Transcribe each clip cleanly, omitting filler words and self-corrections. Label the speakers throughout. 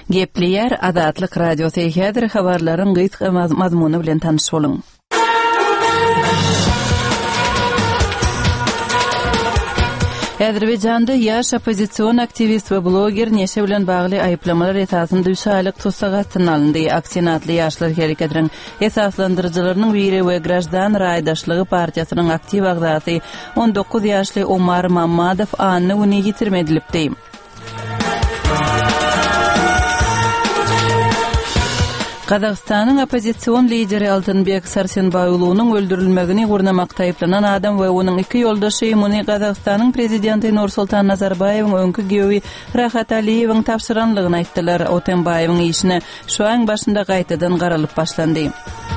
Speaker 1: Gepleyer Adatlyk radiosu häzir habarlaryň gysga mazmuny bilen tanyş boluň. Azerbayjanda yaş opozisiyon aktivist we bloger neşe bilen bagly aýyplamalar esasynda 3 aýlyk tutsagatyny alyndy. Aksinatly ýaşlar hereketiniň esaslandyrjylarynyň biri we Grajdan Raýdaşlygy partiýasynyň aktiv agzasy 19 ýaşly Omar Mammadow anyny uny ýitirmedilipdi. Qazaqstanyň opozisiyon lideri Altynbek Sarsenbaýoğlunyň öldürilmegini gurnamakda aýplanan adam we onuň iki ýoldaşy muny Qazaqstanyň prezidenti Nursultan Nazarbayewiň öňkü gewi Rahat Aliýewiň tapşyranlygyny aýtdylar. Otenbayewiň işine şu aň başynda gaýtadan garalyp başlandy.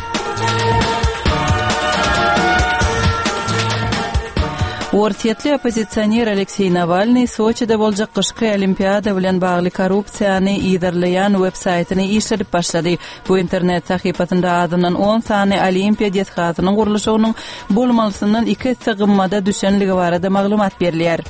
Speaker 1: Ortiýetli opozisioner Aleksey Navalny Soçida boljak kışky olimpiada bilen bagly korrupsiýany ýydarlaýan web-saýtyny işledip başlady. Bu internet sahypasynda adynyň 10 sany olimpiya dethatynyň gurulşynyň bolmalysyndan 2 sygymmada düşenligi barada maglumat berilýär.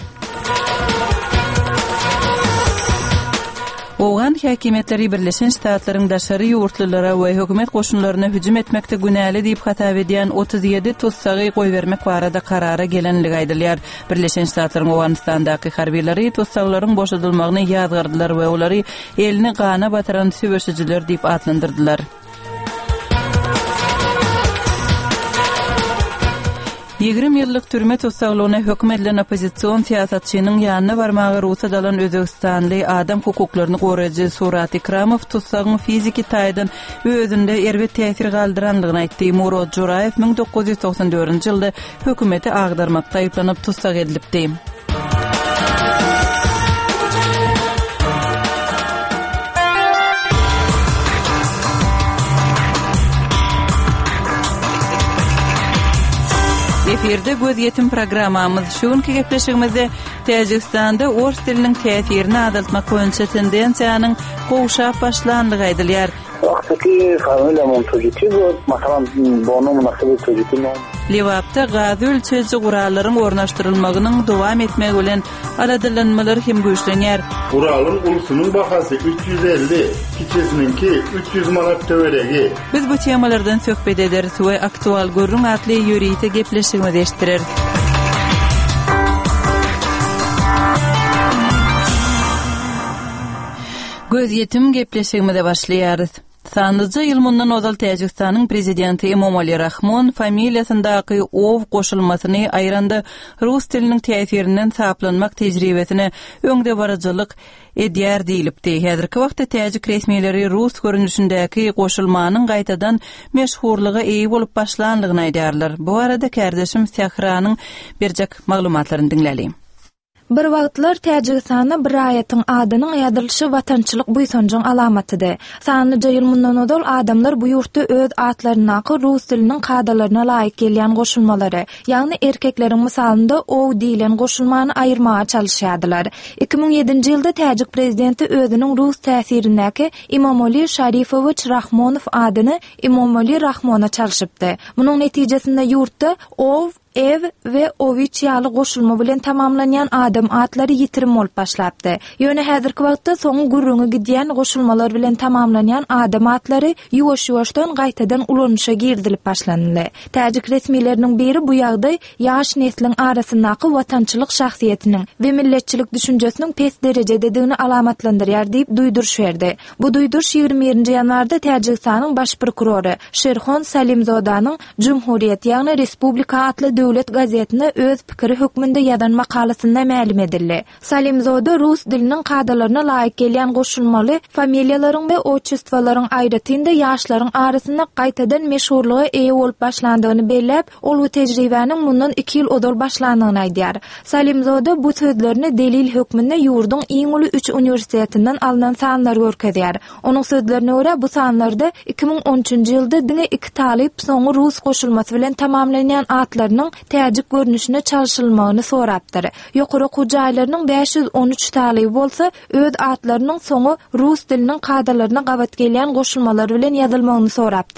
Speaker 1: Oğan häkimetleri Birleşen Ştatlaryň daşary ýurtlylara we hökümet goşunlaryna hüjüm etmekde günäli diýip hatap edýän 37 tutsagy goýbermek barada karara gelenligi aýdylýar. Birleşen Ştatlaryň Owganistandaky harbiýleri tutsaklaryň boşadylmagyny ýazgardylar we olary elini gana batyran süwüşijiler diýip adlandyrdylar. 20 ýyllyk türme tutsaglygyna hökm edilen opozisiýon siýasatçynyň ýanyna barmagy ruhsat alan Özbekistanly adam hukuklaryny goraýjy Surat Ikramow tutsagyň fiziki taýdan özünde erbet täsir galdyranlygyny aýtdy. Murod Juraýew 1994-nji ýylda hökümeti agdarmakda aýplanyp tutsak edilipdi. Eferde göz yetim programmamız şuňky gepleşigimizde Täjikistanda ors diliniň täsirini azaltmak boýunça tendensiýanyň gowşap başlandygy aýdylýar.
Speaker 2: Wagtky familýamyň tujyty, masalan, bonu münasibet tujyty.
Speaker 1: Lewapda gazy ölçeji gurallaryň ornaşdyrylmagynyň dowam etmegi bilen aladylanmalar hem güýçlenýär.
Speaker 3: Guralyň ulusynyň bahasy 350, kiçesininki 300 manat töweregi.
Speaker 1: Biz bu temalardan söhbet ederiz we aktual görüň atly ýörüýte gepleşigimizi eşitdirer. Göz yetim gepleşigimizde başlaýarys. Sandyjy ýyl mundan ozal Täjikistanyň prezidenti Emomali Rahmon familiýasyndaky ow goşulmasyny aýranda rus diliniň täsirinden saplanmak tejribesini öňde barajylyk edýär diýilipdi. Häzirki wagtda täjik resmiýetleri rus görünüşindäki goşulmanyň gaýtadan meşhurlygy eýi bolup başlandygyny aýdýarlar. Bu arada kardeşim Sahranyň berjek maglumatlaryny dinleýäli.
Speaker 4: Bir wagtlar Täjikistanda bir aýatyň adynyň ýadylyşy watançylyk buýsanjyň alamatydy. Sanyjy ýyl mundan odal adamlar bu ýurtda öz atlaryna rus diliniň kadalaryna laýyk gelýän goşulmalary, ýagny erkekleriň misalynda ow diýilen goşulmany aýyrmaga çalışýardylar. 2007-nji ýylda Täjik prezidenti özüniň rus täsirindäki Emomali Şarifowich Rahmonow adyny Emomali Rahmona çalyşypdy. Munyň netijesinde ýurtda ow ev we owiç ýaly goşulma bilen tamamlanýan adam atlary ýitirim bolup başlapdy. Ýöne häzirki wagtda soňy gurrüňe gidýän goşulmalar bilen tamamlanýan adam atlary ýuwaş-ýuwaşdan gaýtadan ulanışa girdilip başlandy. Täjik resmiýetleriniň biri bu ýagdaý ýaş nesliň arasyndaky watançylyk şahsiýetiniň we milletçilik düşünjesiniň pes derejededigini alamatlandyrýar diýip duýduruş berdi. Bu duýduruş 21-nji ýanwarda Täjikistanyň baş prokurory Sherxon Salimzodanyň Cumhuriyet ýagny Respublika atly döwlet gazetine öz pikiri hökmünde ýazan makalasynda ma'lum edildi. Salimzoda rus diliniň kadalaryna laýyk gelýän goşulmaly familiýalaryň we oçistwalaryň aýratynda ýaşlaryň arasynda gaýtadan meşhurlygy eýe bolup başlandygyny belläp, ol bu tejribäniň mundan 2 ýyl odal başlandygyny aýdýar. Salimzoda bu sözlerini delil hökmünde ýurdun iň uly 3 universitetinden alynan sanlar görkezýär. Onuň sözlerine görä bu sanlarda 2013-nji ýylda diňe 2 talip soňy rus goşulmasy bilen tamamlanýan atlarynyň täjik görnüşine çalışylmagyny sorapdyr. Ýokary gujaýlarynyň 513 talyby bolsa, öz atlarynyň soňy rus diliniň kadalaryna gabat gelýän goşulmalar bilen ýazylmagyny sorapdyrlar.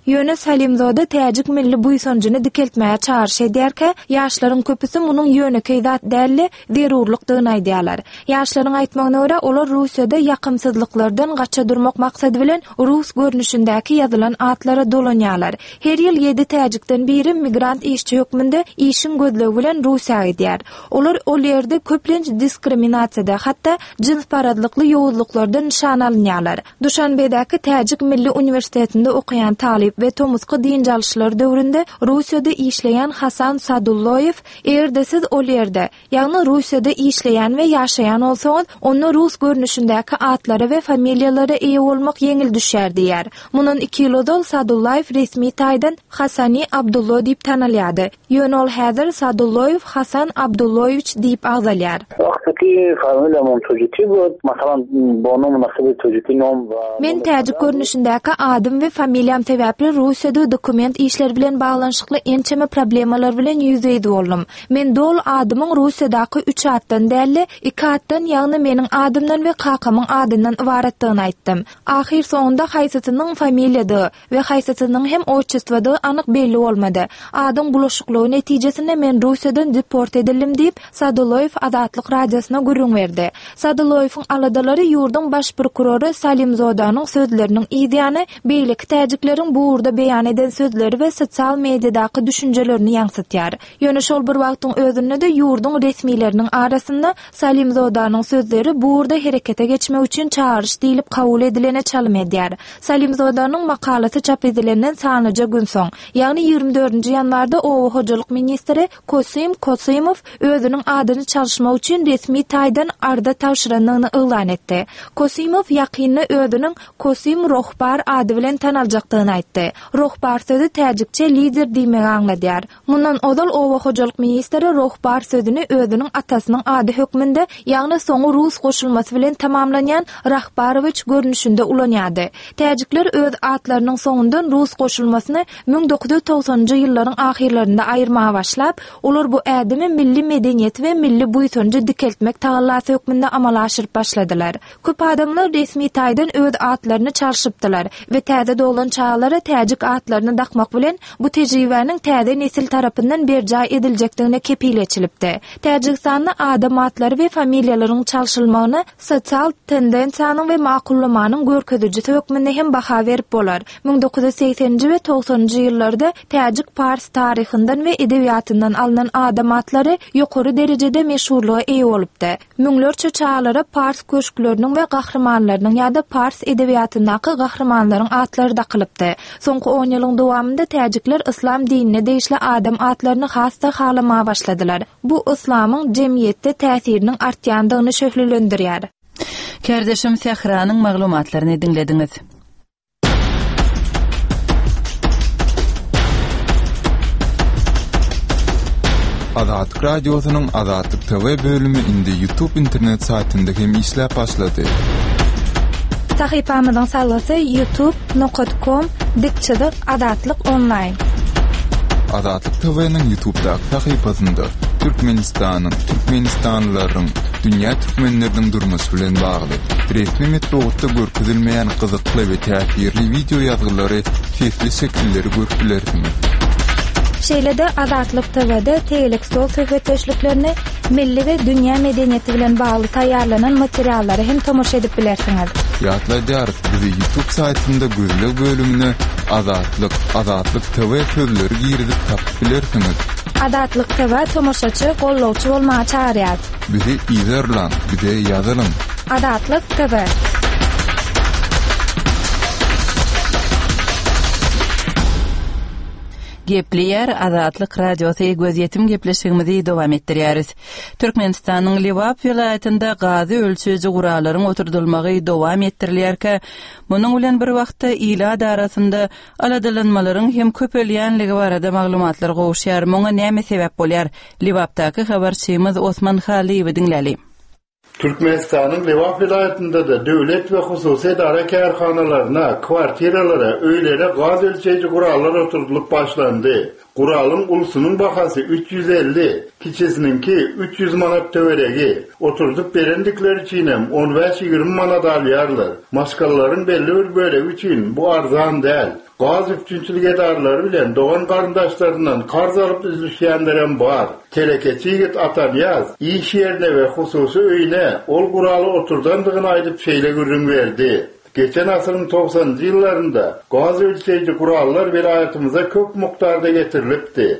Speaker 4: Ýöne Salimzoda täjik milli buýsanjyny dikeltmäge çağırş ederke, ýaşlaryň köpüsi munyň ýönekeý zat däli zerurlukdygyny aýdýarlar. Ýaşlaryň aýtmagyna görä, olar Russiýada ýakymsyzlyklardan gaça durmak maksady bilen rus görnüşindäki ýazylan atlara dolanýarlar. Her ýyl 7 täjikden biri migrant işçi hökmünde işin gözlegi bilen Russiýaga gidýär. Olar ol ýerde köplenç diskriminasiýada, hatda jins paradlykly ýowuzluklardan nişan alynýarlar. Duşanbedäki Täjik Milli Uniwersitetinde okuyan talip ve tomuskı dinjalşylar döwründe Russiýada işleyen Hasan Sadullayev, erde siz ol ýerde, ýagny Russiýada işleyen we ýaşayan bolsaňyz, onu rus görnüşindäki atlara we familiýalara eýe bolmak ýeňil düşýär diýär. Munun 2 ýyl odal Sadullayev resmi taýdan Hasani Abdullo diýip tanylýardy. Ýöne ol häzir Sadullayev Hasan Abdullayeviç diýip agzalýar.
Speaker 2: Wagtky familiýamyň çocuky bu, masalan, bunu münasibet çocukyn nom we
Speaker 4: men täjik görnüşindäki adym we familiýam sebäpli Russiýada dokument işleri bilen baglanşykly ençeme problemalar bilen ýüzeydi boldum. Men dol adymyň Russiýadaky 3 atdan däli 2 atdan, ýagny meniň adymdan we kakamyň adyndan ibaratdygyny aýtdym. Ahir soňunda haýsatynyň familiýady we haýsatynyň hem oçestwady anyk belli bolmady. Adyň bulaşyklygy netijesinde men Russiýadan deport edildim diýip Sadullayev Azatlyk radiosyna gürrüň berdi. Sadullayewiň aladalary ýurdun baş prokuroru Salimzodanyň sözleriniň ýa-da beýlik täjikleriň bu urda beýan eden sözleri we sosial mediadaky düşünjelerini ýaňsatýar. Ýöne şol bir wagtyň özünde de ýurdun resmileriniň arasynda Salimzodanyň sözleri bu urda herekete geçmek üçin çağırış diýilip kabul edilene çalym edýär. Salimzodanyň makalasy çap edilenden sanyja gün soň, ýagny 24-nji ýanwarda o hojalyk ministri Kosim Kosimov özüniň adyny çalyşmak üçin resmi taýdan arda tawşyranlygyny elan etdi. Kosimov ýakynda özüniň Kosim Rohbar ady bilen tanaljakdygyny aýtdy. Rohbar sözü täjikçe lider diýmegi aňladýar. Mundan odal o hojalyk ministri Rohbar sözüni özüniň atasynyň ady hökmünde, ýagny soňy rus goşulmasy bilen tamamlanýan Rahbaroviç görnüşinde ulanýardy. Täjikler öz atlarynyň soňundan rus goşulmasyny 1990-njy ýyllaryň ahirlerinde aýyrmaga başlap, olar bu ädimi milli medeniýet we milli buýsanjy dikeltmek tagallasy hökmünde amala aşyryp başladylar. Köp adamlar resmi taýdan öz atlaryny çarşypdylar we täze dolan çağlara täjik atlaryny dakmak bilen bu tejribäniň täze nesil tarapyndan berja ediljekdigine kepileçilipdi. Täjikistanda adam atlary we familiýalaryň çalşylmagyny sosial tendensiýanyň we makullamanyň görkezüjisi hökmünde hem baha berip bolar. 1980-nji we 90-njy ýyllarda Täjik Pars taryhyndan we edebiýatyndan alynan adam atlary ýokary derejede meşhurlyga eýe bolupdy. Müňlerçe çağlara Pars köşkleriniň we gahrymanlarynyň ýa-da Pars edebiýatyndaky gahrymanlaryň atlary dakylypdy. Soňky 10 ýylyň dowamında täjikler islam dinine değişli adam atlaryny hasta halamaga başladylar. Bu islamyň jemgyýetde täsiriniň artýandygyny şöhlendirýär.
Speaker 1: Kardeşim Sehranyň maglumatlaryny dinlediňiz.
Speaker 5: Azatlyk radiosynyň Azatlyk TV bölümi indi YouTube internet saytynda hem işläp başlady.
Speaker 4: Sahypamyzyň sallasy youtube.com/Azatlyk online.
Speaker 5: Azatlyk TV'niň YouTube'daky sahypasynda Türkmenistanlylaryň dünýä türkmenleriniň durmusy bilen bagly resmi metodda görkezilmeýän gyzykly we täsirli video ýazgylary, sesli şekilleri görüpdilersiňiz.
Speaker 4: Şeýlede Azatlyk TV'de telekstol söhbetleşiklerini milli we dünýä medeniýeti bilen bagly taýýarlanan materiallary hem tomoşa edip bilersiňiz.
Speaker 5: Ýatlaýar, bizi YouTube saytynda gözlek bölümine Azatlyk TV sözleri girizip tapyp bilersiňiz.
Speaker 4: Azatlyk TV tomoşaçy, gollawçy bolmaga çağırýar.
Speaker 5: Bizi izlerler, bize ýazalym.
Speaker 4: Azatlyk TV.
Speaker 1: Gepleýär Azatlyk radiosy gözýetim gepleşigimizi dowam etdirýäris. Türkmenistanyň Liwap vilayatynda gazy ölçüji guralaryň oturdylmagy dowam etdirilýärke, munyň bilen bir wagtda ýyla darasynda aladalanmalaryň hem köpelýänligi barada maglumatlar gowuşýar. Muňa näme sebäp bolýar? Liwapdaky habarçymyz Osman Haliýewi dinläli.
Speaker 3: Türkmenistan'ın Liwap vilayetinde de devlet ve hususi idare kârhanalaryna, kwartiralara, öýlere gaz ölçeýici gurallar oturdulup başlandy. Guralın ulusunun bahası 350, kiçesininki 300 manat töweregi. Oturdup berendikleri içinem 15-20 manat alyarlar. Maşgalların belli bir bölegi için bu arzan değil. Gaz üpçünçülük edarları bilen doğan karındaşlarından karz alıp üzülüşenlerim var. Telekeçi yigit Atanyaz, iş yerine ve hususu öyüne ol Guralı oturdandığını aydıp şeyle gürrün verdi. Geçen asırın 90'cı yıllarında gaz ölçeyici kurallar vilayetimize köp miktarda getirilipti.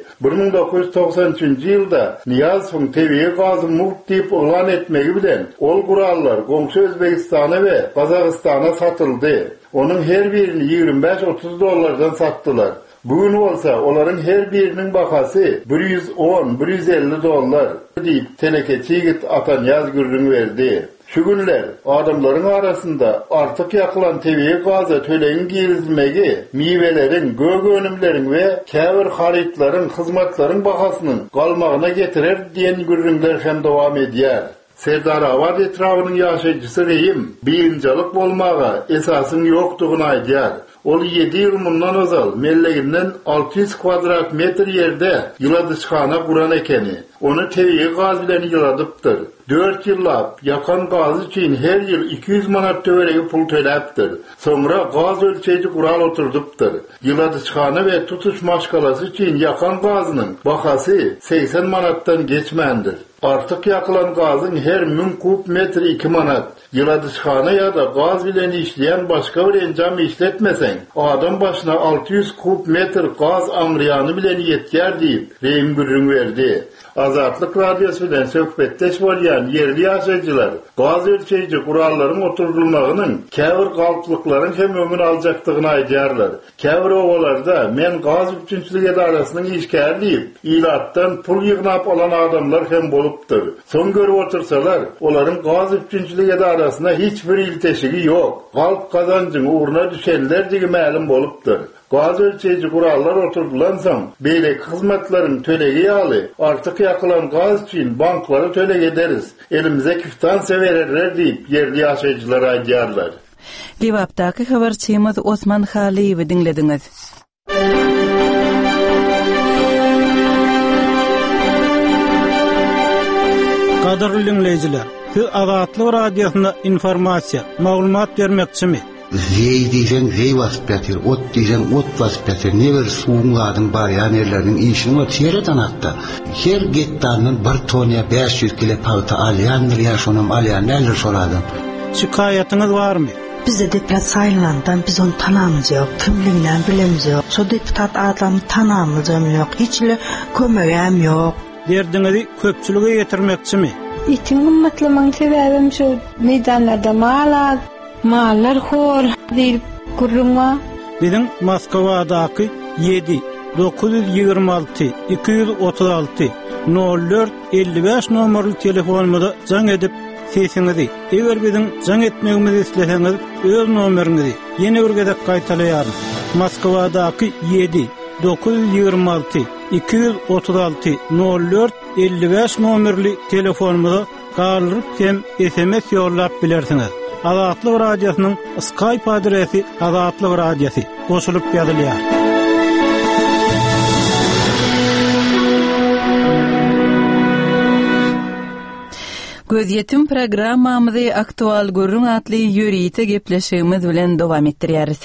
Speaker 3: 1993 yılda Niyazfın tebiği gazı muht deyip ilan etmegi bilen ol kurallar komşu Özbekistan'a ve Kazakistan'a satıldı. Onun her birini $25-30 sattılar. Bugün olsa onların her birinin bakası $110-150 deyip telekeçi yigit Atanyaz gürrün verdi. Şu günler adamların arasında artık yakılan tebiği gaza töleğin girizmegi, meyvelerin, gög önümlerin ve käbir haritların, hizmetlerin bakasının kalmağına getirer diyen gürrünler hem devam ediyor. Serdarabad etrafının yaşayıcısı Reyim, biyincalık bolmağa esasın yoktuğunu aydiyar. Ol 7 yıl mundan ozal, melleginden 600 kvadratmetr yerde yıladıçkhana kuran ekeni. Onu tebiği gaz bilen yıladıptır. 4 yıllap yakan gaz için her yıl 200 manat töweregi pul töleptir. Sonra gaz ölçeyici kural oturduptur. Yıladıçkhana ve tutuş maşgalası için yakan gazının bakası 80 manattan geçmendir. Artık yakılan gazın her 1000 kub metri 2 manat. Yıladıçkhana ya da gaz bilen işleyen başka bir encam işletmesen, adam başına 600 kub metr gaz amriyanı bilen yetker deyip Reyim gürrün verdi. Azatlık Radyosu bilen söhbetteş bolyan yerli yaşayıcılar gaz ölçeyici kuralların oturdulmağının käbir galplıkların hem ömür alacaktığını aydyarlar. Käbir ovalarda men gaz üpçünçülük edarasının işkär deyip ilattan pul yığnap olan adamlar hem boluptur. Son görüp otursalar onların gaz üpçünçülük edarasına hiçbir ilteşigi yok. Galp kazancın uğruna düşenler digi ma'lum boluptur. Gaz ölçeyici kurallar oturdulansan, beylek hizmetlerin tölegi alı, artık yakılan gaz için bankları töleg ederiz. Elimize küftanse verirler deyip yerli yaşayıcılar aydiyarlar.
Speaker 1: Livaptaki haberçimiz Osman Haliyevi dinlediniz.
Speaker 6: Qadarly dinleyijiler, siz Azatlyk Radiosyna informasiya, maglumat bermekçimi?
Speaker 7: Zey diýsen zey wasyp ýatyr, ot diýsen ot wasyp ýatyr. Neber suwuňlaryň bar ýanerleriň işini var çeýreden atda. Her getdanyn 1 tonna 500 kilo palta alýandyr, ýaşonam alýanlar şoladym.
Speaker 6: Şikayatyňyz barmy?
Speaker 8: Bizde deputat saylandan biz onu tanamız yok, kimliğinden bilemiz yok. So deputat adamı tanamız yok, hiçle kömegem yok.
Speaker 6: Derdiňizi köpçülüge ýetirmekçimi?
Speaker 9: İtin gymmatlaman sebäbim şu meydanlarda mallar hor deyip gurrunma.
Speaker 6: Bizim Moskvadaky 7 926 236 04 55 nomerli telefonumda jaň edip sesiňizi, eger biziň jaň etmegimizi isleseňiz, öz nomeriňizi ýene bir gezek gaýtalaýar. Moskvadaky 7 926 236 04 55 nomerli telefonumda galyp hem SMS ýollap bilersiňiz. Azatlyk Radiosynyň Skype adresi Azatlyk Radiosi goşulyp ýazylýar.
Speaker 1: Gözyetim programmamyzy aktual görüň atly ýörüýte gepleşigimiz bilen dowam etdirýäris.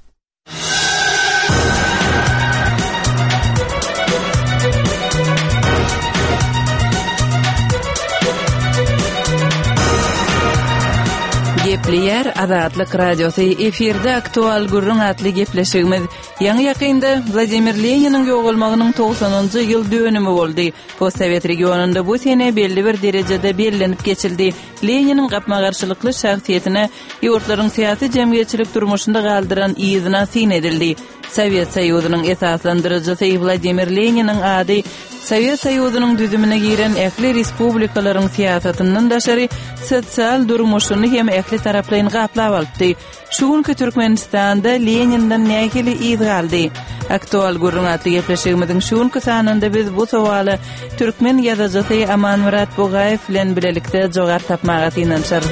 Speaker 1: Gepleýär Azatlyk Radiosu efirde aktual gurrun atly gepleşigimiz. Ýa-ni ýakynda Vladimir Leniniň ýogalmagynyň 90-njy ýyl dönümi boldy. Postsovet regionunda bu sene belli bir derejede bellenip geçildi. Leniniň gapmagarçylykly şahsiýetine ýurtlaryň syýasy jemgyýetçilik durmuşynda galdyran ýyzyna sin edildi. Sovet Soýuzynyň esaslandyrjysy Vladimir Leniniň ady Sovet Soýuzynyň düzümine giren ähli respublikalaryň syýasatyndan daşary sosial durmuşyny hem ähli taraplaryň gaplap aldy. Şu günkü Türkmenistanda Leninden nähili ýyz galdy. Aktual gurrun atly gepleşigimiziň şu günkü sanynda biz bu sowaly türkmen ýazajysy Aman Murat Bogaýew bilen bilelikde jogar tapmaga tynançar.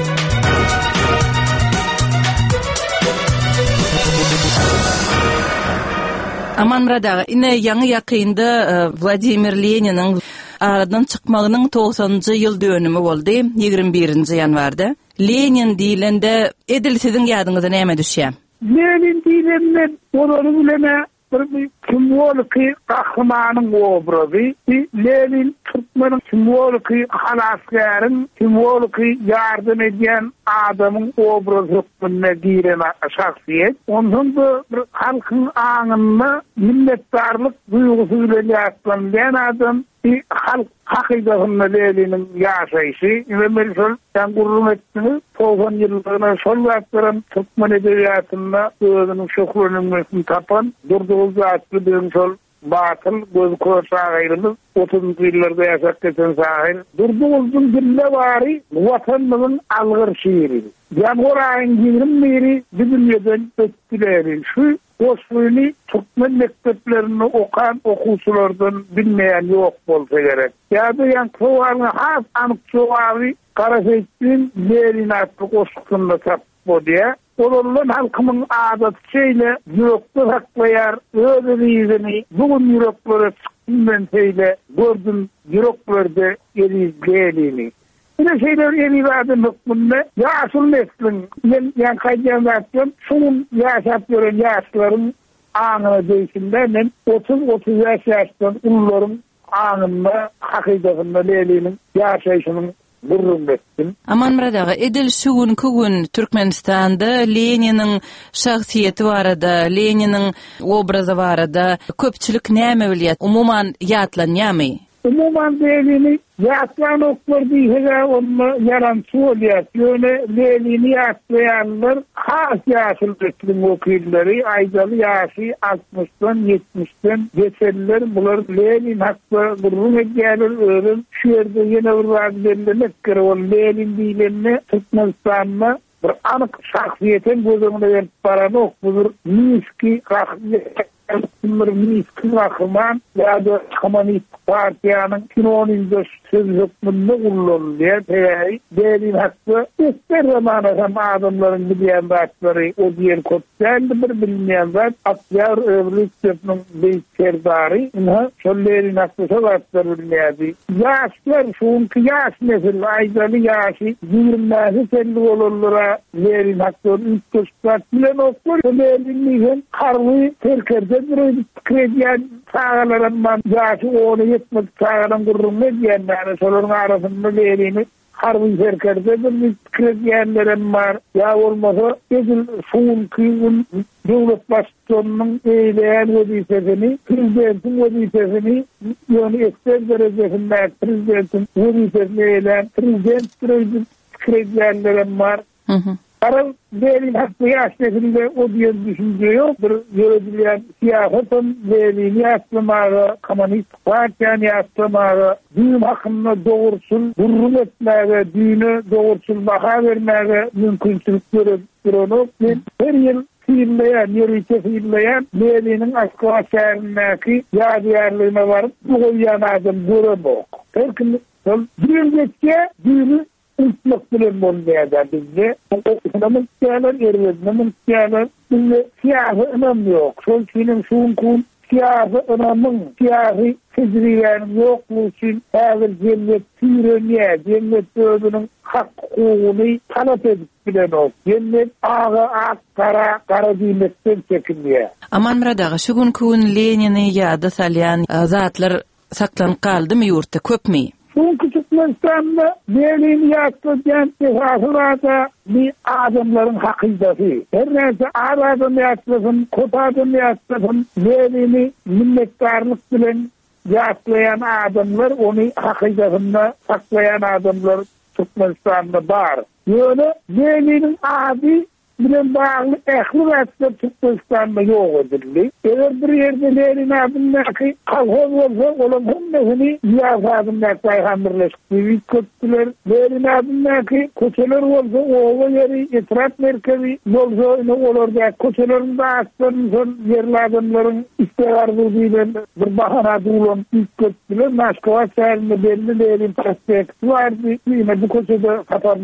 Speaker 1: Aman Muradağa, ine yanı yakında Vladimir Lenin'in aradan çıkmağının 90-njy ýyl dönümü boldy, 21-nji ýanwarda. Lenin diýilende edil sizin ýadyňyza näme düşýär?
Speaker 10: Lenin diýilende olaryň bilene bir simbolik kahramanyň obrazy, Lenin Türkmeniň simbolik halasgaryň, simbolik ýardym edýän adamyň obrazy hukmuna giren şahsiýet. Ondan da bir halkyň aňyna minnetdarlyk duýgusy bilen ýatlanýan adam, halk hakikaten Lenin'in yaşayışı ve Melşol sen gurur ettiniz 90 yıllarına sol yaptıran Türkmen edebiyatında özünün şoklunun tapan durduğu zatlı bir sol batıl göz kör sahilimiz 30 yıllarda yaşak geçen sahil durduğumuzun dille vari vatanımızın algır şiiri Yağmurayın 20'li dünyeden ötkileri şu Osmanlı Türkmen mekteplerini okan okusulardan bilmeyen yok bolsa gerek. Ya da yankıvarını has anık çoğavi Karafettin Lenin adlı oskunla tapbo diye. Olanların halkımın adat şeyle yürekli saklayar, ödülüydeni bugün yürekleri çıktığından şeyle gördüm yüreklerde erizleyelini. Yine şeyler erivadım hükmünde yaşıl neslin, yani kaydiyamlattım, şunun yaşap gören yaşların anına değişimde ben 30-30 yaştan uluların anında hakikatında Lenin'in yaşayışının gurrun ettim.
Speaker 1: Aman Muradağa, edil şugunky gün Türkmenistanda Lenin'in şahsiyeti barada, Lenin'in obrazy barada köpçülik näme bilýär? Umuman ýatlanýarmy?
Speaker 10: Umuman Lenin'i yatlan oklar diye onu yaran söylüyor. Lenin'i yatlayanlar has yaşıl dökülüm okuyulları aydalı yaşı 60'dan 70'den geçerler. Bunlar Lenin hakkı gurrun edýärler öğren. Şu yerde yine urvazlarlamak kere o Lenin diýilende Türkmenistan'da bir anık şahsiyetin gözümüne verip paranı okudur. Minski Minski kahraman ya da Komünist Partiyanın kinonunda söz hükmünde kullanılıyor. Lenin hakkı ister zamanı hem adamların bilyen başları o diğer kodseldi bir bilmeyen baş Atyar Övrüstöp'nün büyük serdarı Lenin hakkı savaşları bilmeydi. Yaşlar şunki yaş nesil aydalı yaşı 20'si selli olurlara Lenin hakkı üst köşklat bilen okur. Lenin'in karlı terkerde bir krediyen sağlarından yaşı onu yetmek sağlanan gurrun ediyenler solun arasında Lenin'i harbi terkerde bir krediyenlerin var. Ya olmasa edil şuun kıyın devlet başkanının eyleyen vazifesini, prezidentin vazifesini, yani ekster derecesinde prezidentin vazifesini eyleyen prezident krediyenlerin var. Karal Lenin hakkı yaşnesinde o diye düşünce yok. Bir yönetilen siyasetin Lenin'i yaslamağı, Komünist Partiyanı yaslamağı, düğün hakkında doğrusul, gurrun etmeğe, düğünü doğrusul baka vermeğe mümkünçülük görüp her yıl fiilleyen, fiilleyen Lenin'in Askova şehrindeki yadiyarlığına varıp bu koyyan adam görüp ok. Herkini düğün geçke düğünü uçmak bilen bolmaýar bizde. Ekonomik ýerler, erwezlemik ýerler, bizde siyasi önemi ýok. Şol üçin şunkun siyasi öneminiň, siyasi tejribenin ýoklugy üçin häzir cemiyet türenýär, cemiyet özüniň hak hukukyny talap edip bilen ok. Cemiyet ak, kara diýmekden çekinýär.
Speaker 1: Aman Muradağa, şu gün Lenin'i ýada salýan zatlar saklanyp kaldymy ýurtda köpmi?
Speaker 10: Son Türkmenistan'da Lenin yatırken esaslarda bir adamların hakikati. Her neyse adam yatsın, kod adam yatsın, Lenin'i minnettarlık bilen yatlayan adamlar, onu hakikatinde saklayan adamlar Türkmenistan'da var. Böyle Lenin'in adı bilen bağlı ehli rahatsızlık Türkmenistan'da yok edildi. Eğer bir yerde Lenin adındaki kalhoz olsa olan hümmesini Niyaz adındaki ayhandırlaştığı kötüler. Lenin adındaki kötüler olsa oğlu yeri itirat merkezi olsa olurdu. Kötülerin de aslanın yerli adamların isteğardığıyla bir bahana duyulan ilk kötüler. Moskova şehrinde belli Lenin prospekti vardı. Yine bu kötüde kapandılar.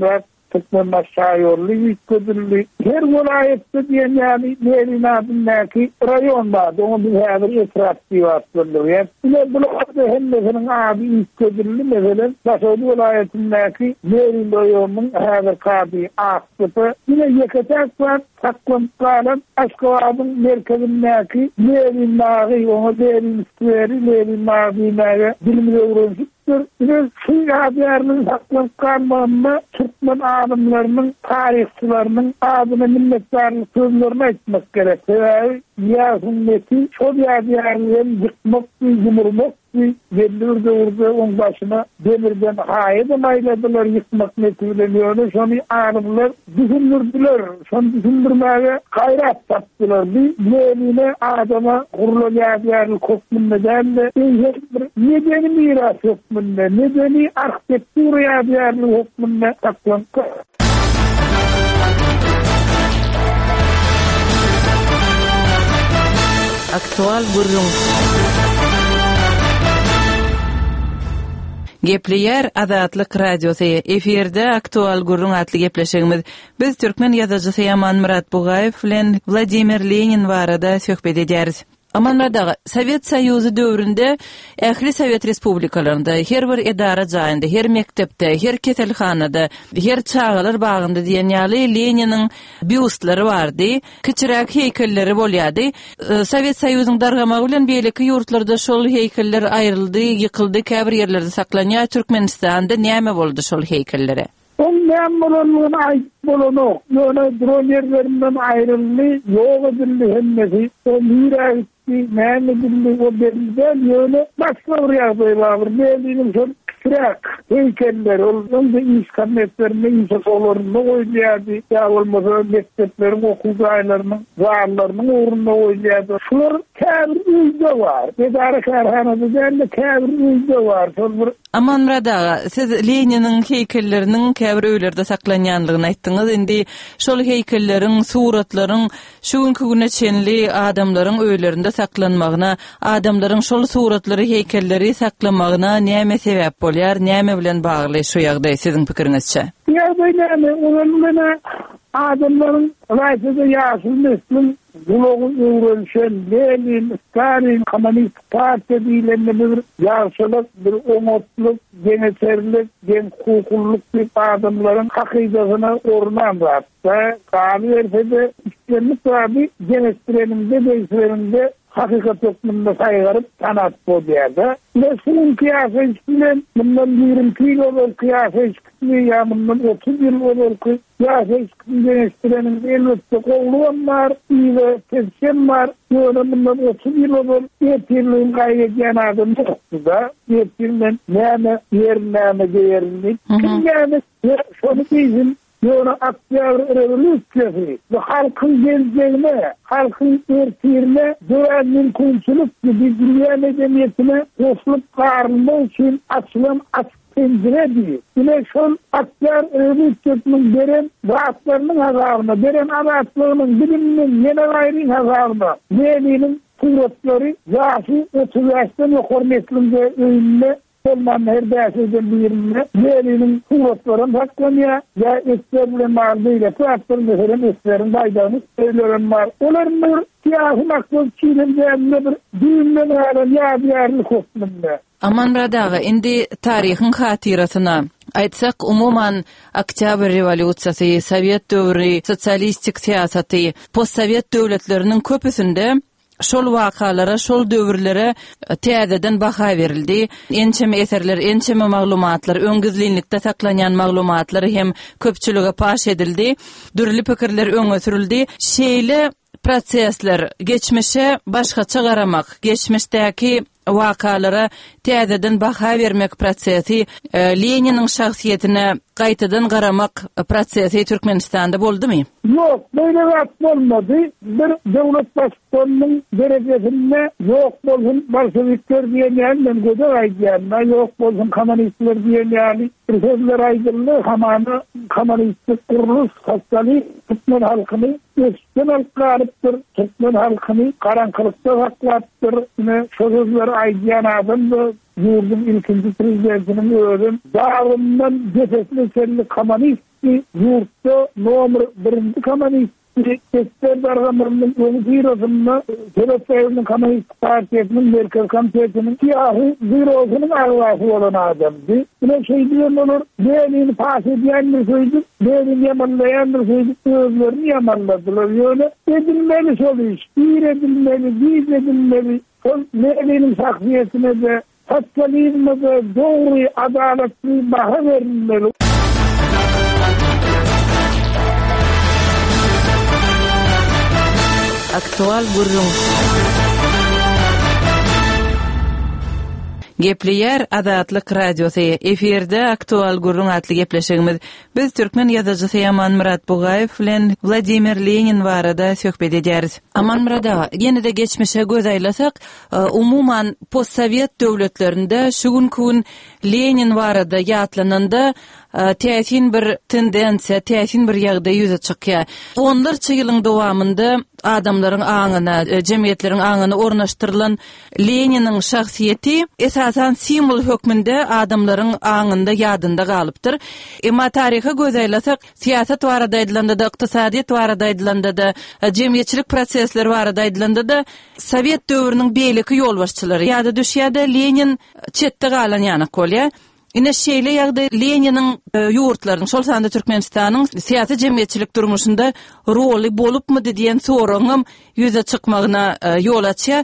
Speaker 10: Türkmen aşağıyollu yükledildi. Her vilayette diyen yani Merin adındaki rayonda onu bir haber etraf diyorlar. Yine bulamadı hemmesenin adı yükledildi. Mesela Taşoğlu vilayetindeki Merin rayonunun haber kadı aktıpı. Yine yakatak var. Saklanıp kalan Aşkavad'ın merkezindeki Merin Mağı, onu Merin İstiveri, Merin Mağı'yla bilimi öğrenmiştir. Yine şu haberinin saklanıp kalmağında Türkmen adımlarının, tarihçilerinin adına minnettarlık sözlerini etmek gerek. Yazınmeti çok haberlerini yıkmak, yumurmak, belirde orada onun başına demirden hayede mayladılar yıkmak netileniyordu. Şunu adımlar düşünürdüler. Şunu düşündürmeye gayret taptılar. Bir meline adama kurulu haberli kokmundan da nedeni miras hukmunda, nedeni arkitektur haberli hukmunda saklanıp.
Speaker 1: Aktual gurrun. Gepleyer Azatlyk radiosu eferde aktual gurrun atly gepleşigimiz. Biz türkmen ýazarjysy Yaman Murat Bugayew bilen Vladimir Lenin barada söhbet ederiz. Amanlarda Sovet Soýuzy döwründe ähli Sovet respublikalarynda her bir edara jaýynda, her mektepde, her keselhanada, her çağalar bagynda diýen ýaly Leniniň büstlary bardy, kiçiräk heýkelleri bolýardy. Sovet Soýuzynyň dargamagy bilen beýleki ýurtlarda şol heýkeller aýryldy, ýykyldy, käbir ýerlerde saklanýar. Türkmenistanda näme boldy şol heýkellere?
Speaker 10: Ondan bulanın ait bulunu, yöne dronerlerinden ayrıldı, yoğu dilli hemmesi, o miras näme bildi o belden yöne başka oraya doyulabır. Beldiğim son kırak heykeller, onda iş kabinetlerinde inşaat olarında oylayadı. Ya olmasa mekteplerin okul aylarının, varlarının uğrunda oylayadı. Şunlar kâbir uyda var. Bedara karhanada değil de kâbir uyda var.
Speaker 1: Aman Murada, siz Leniniň heýkelleriniň käbir öýlerde saklanýanlygyny aýtdyňyz. Indi şol heýkellerin, suratlaryň şu günkü güne çenli adamlaryň öýlerinde saklanmagyna, adamlaryň şol suratlary, heýkelleri saklamagyna näme sebäp bolýar, näme bilen bagly şu ýagdaý siziň pikiriňizçe?
Speaker 10: Ýa-da näme, adamlaryň raýsada ýaşyl neslin Bulogun öğrenşen, Lenin, Stalin, Komünist Partiya diýilende bir ýaşylyk, bir omotluk, geneserlik, gen hukukluk bir adamlaryň hakykatyna ornan batsa, kaly berse işlerlik tabi genestireninde, beýslerinde hakikat hukmunda saýgaryp tanap bolýardy. Şunun kıyasa bilen bundan 20 ýyl kıyasa ýa bundan 30 ýyl kıyasa genestirenin elbette gowlugam bar, ýa tezken bar. Ýöne bundan 30 ýyl ýetirliň gaýetýän adam ýokda. Ýetirlen näme ýer näme geýerlik. Kimläni şonu diýsin. Yöne Oktyabr revolüsiýasy, bu halkyň geleceğine, halkyň ertirine dören mümkinçilik gibi dünýä medeniýetine goşulyp garynmak üçin açylan açyk penceredir. Ine şol Oktyabr revolüsiýasynyň beren rahatlarynyň hazaryna, beren aratlygynyň biliminiň ýene gaýry hazaryna, Leniniň suratlary ýaşy 30 ýaşdan hormetliňe öýünne olman her däşeden birine Leniniň suratlaryny saklanýar, ýa eslerle mardyýla täpdir meselen eslerin daýdany söýlerim bar. Olaryň ýa-da maksat çiğnemde bir düýümden galan ýa-da hukmunda.
Speaker 1: Aman Radaga, indi tarihin hatirasyna aýtsak, umuman Oktyabr revolüsiýasy, Sowet döwri, sosialistik siýasaty, postsovet döwletleriniň köpüsinde şol wakalara, şol döwürlere täzeden baha berildi. Ençeme eserler, ençeme maglumatlar, öňgizlilikde saklanýan maglumatlar hem köpçülige paş edildi. Dürli pikirler öňe sürildi. Şeýle prosesler geçmişe başgaça garamak, geçmişdäki wakalara täzeden baha bermek prosesi, Leniniň şahsiýetine gaýtadan garamak prosesi Türkmenistanda boldumy?
Speaker 10: Yok, böyle wagt bolmady. Bir döwlet başçysynyň derejesinde yok bolsun bolşewikler diýenler göze aýdýar, yok bolsun kommunistler diýenler, sözler aýdyldy, hamana kommunistik kuruluş sosyalist Türkmen halkyny üstün alqarypdyr, Türkmen halkyny garaňkylykda saklapdyr. Sözler aýdýan adam yurdun ilkinci prezidentinin özün dağımdan cefesli selli komanisti yurtta nomer 1. komanisti Tekster Dargamar'nın yönetiyorsunma Teröpeyir'nin Komünist Partiyasının Merkez Komitesi'nin siyahı bürosunun ağlası olan adamdı. Buna şey diyorum olur, Lenin'i pas ediyendir söyledik, Lenin'i yamanlayandır söyledik, özlerini yamanladılar. Öyle edilmeli sonuç, bir edilmeli, biz edilmeli. Lenin'in şahsiyetine de, sosyalizme de doğru, adaletli baha verilmeli.
Speaker 1: Aktual gurrun. Gepleyer Azatlyk radiosu eferde Aktual gurrun atly gepleşigimiz. Biz türkmen ýazyjysy Aman Murat Bugayew bilen Vladimir Lenin barada söhbet ederiz. Aman Murat, ýene-de geçmişe göz aýlasak, umuman postsovet döwletlerinde şu gün Lenin barada ýatlananda täsin bir tendensiýa, täsin bir ýagdaý ýüze çykýar. Onlarça ýylyň dowamında adamlaryň aňyna, jemgyýetleriň aňyna ornaşdyrylan Leniniň şahsiýeti esasan simbol hökmünde adamlaryň aňynda ýadynda galypdyr. Emma taryha göz aýlasak, siýasat barada aýdylanda da, ykdysadyýat barada aýdylanda da, jemgyýetçilik prosesleri barada aýdylanda da Sowet döwrüniň beýleki ýolbaşçylary ýa-da düşýärde Lenin çetde galan ýanyk bolýar. Ine şeýle ýagda Leniniň ýurtlarynyň, şol sanda Türkmenistanyň siýasy jemgyýetçilik durmuşynda roly bolupmy diýen soragyň ýüze çykmagyna ýol açýar.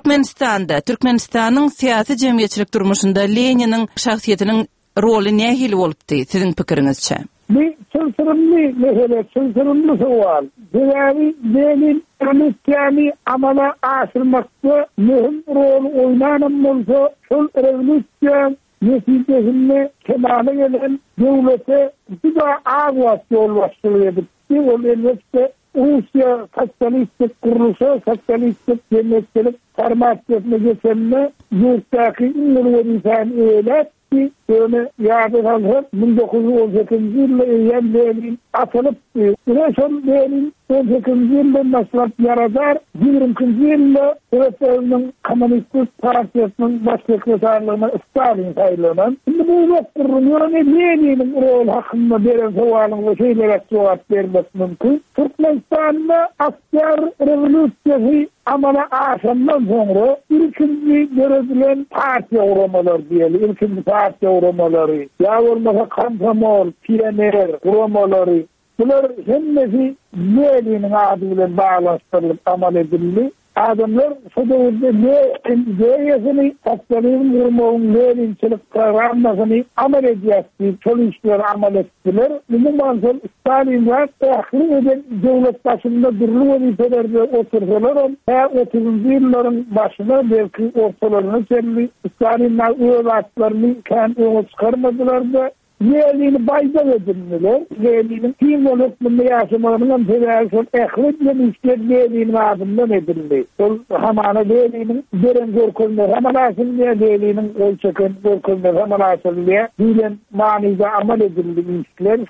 Speaker 1: Türkmenistanyň siýasy jemgyýetçilik durmuşynda Leniniň şahsiýetiniň roly nähili bolupdy siziň pikiriňizçe?
Speaker 10: Bir sırrımlı mesele, sırrımlı sual. Değerli Lenin revolüsyonu amala aşırmakta mühim rol oynanan olsa, şol revolüsyon neticesinde kemale gelen devlete bir daha ağlas yollaştırıyordu. O elbette Rusya sosyalistik kuruluşu, sosyalistik cemiyetçilik formasyasına geçenle yurttaki ünlü insan eyler ki öyle yağdı kalır. 1918 yılında eyyem Lenin atılıp son Lenin 18. yılında maslahat yaradar. 22. yılında Türkiye'nin Komünist Partiyasının baş sekreterliğine Stalin sayılanan. Şimdi bu yokturun Lenin'in rol hakkında veren sualın ve şeylere cevap vermek mümkün. Türkmenistan'da asker revolüsyonu amala aşandan sonra ilkinci görülen partiya uğramaları diyelim. İlkinci partiya uğramaları. Yağırmasa Komsomol, Pioner uğramaları. Bunlar hemmesi Lenin'in adıyla bağlaştırılıp amal edildi. Adamlar Sudan'da Lenin'in sosyalizm kurumağın Leninçilik programmasını amal edecekti. Çalıştılar, amal ettiler. Bunun manzal Stalin var. Ahli eden devlet başında durulu vaziflerde otursalar, 30. yılların başına belki ortalarını çelli. Stalin'in üyevatlarını kendi çıkarmadılar da Lenin'i bayda edindiler. Lenin'in simbol hükmünde yaşamalarının teberson ehlitle işler Lenin'in adından edildi. Hamana Lenin'in deren görkülmeler hamalasın diye Lenin'in ölçeken görkülmeler hamalasın diye bilen manida amal edildi işler.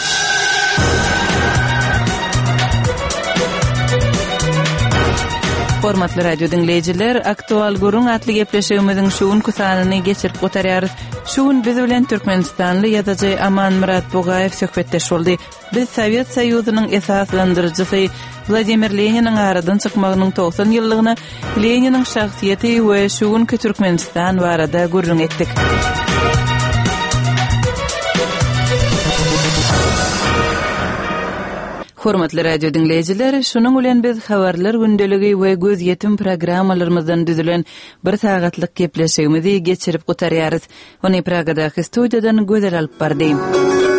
Speaker 1: Hormatly radio dinleyijiler, Aktual gurrun atly gepleşigimiziň şuun kusanyny geçirip gotarýarys. Şuun biz bilen Türkmenistanly ýazyjy Aman Murat Bugayew söhbetdeş boldy. Biz Sowet Soýuzynyň esaslandyrjysy Vladimir Leniniň aradan çykmagynyň 90 ýyllygyna, Leniniň şahsiýeti we şuunky Türkmenistan barada gurrun etdik. Hormatly radio dinleyijiler, şunuň bilen biz habarlar gündeligi we göz ýetim programmalarymyzdan düzülen bir sagatlyk gepleşigimizi geçirip gotarýarys. Ony Pragadaky studiýadan gözel alyp bardym.